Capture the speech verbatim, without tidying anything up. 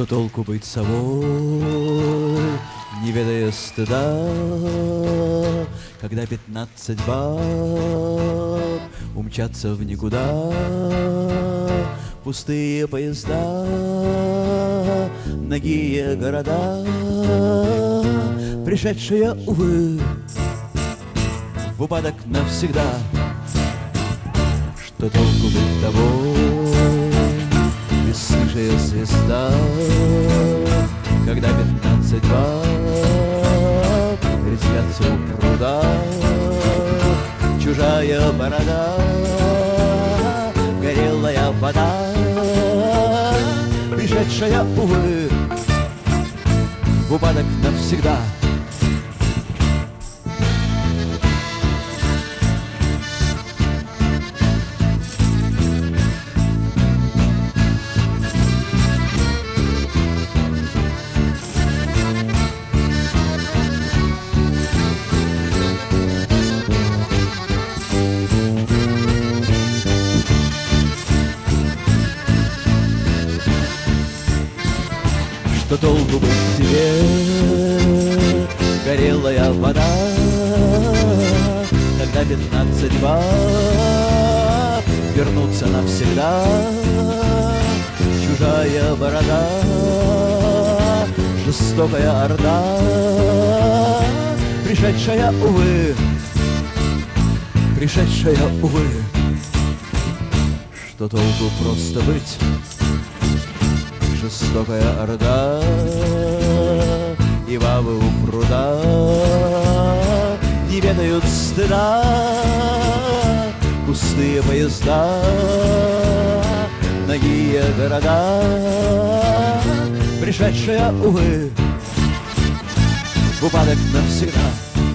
Что толку быть собой, не ведая стыда, когда пятнадцать баб умчатся в никуда, пустые поезда, нагие города, пришедшие, увы, в упадок навсегда. Что толку быть тобой, бесстыжая звезда, когда пятнадцать баб резвятся у пруда, чужая борода, горелая вода, пришедшая, увы, в упадок навсегда. Что толку быть тебе, горелая вода, когда пятнадцать баб вернутся навсегда, чужая борода, жестокая орда, пришедшая, увы, пришедшая, увы. Что толку просто быть? Жестокая орда и бабы у пруда не ведают стыда, пустые поезда, нагие города, пришедшая, увы, в упадок навсегда.